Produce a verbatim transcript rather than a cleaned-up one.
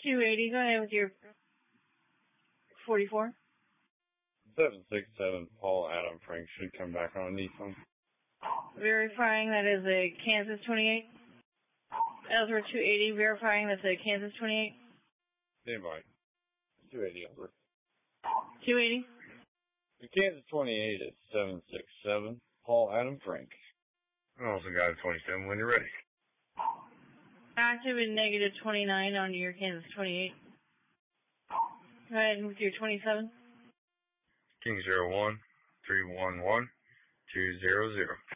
two eighty, go ahead with your forty-four. seven six seven, Paul Adam Frank should come back on Nissan. Verifying that is a Kansas twenty-eight. Ellsworth two eighty, verifying that's a Kansas twenty-eight. Stand by. two eighty over. two eighty. The Kansas twenty-eight is seven six seven, Paul Adam Frank. I also got a twenty-seven when you're ready. Active and negative twenty-nine on your Kansas twenty-eight. Go ahead with your twenty-seven. King zero one, three one one, two zero zero.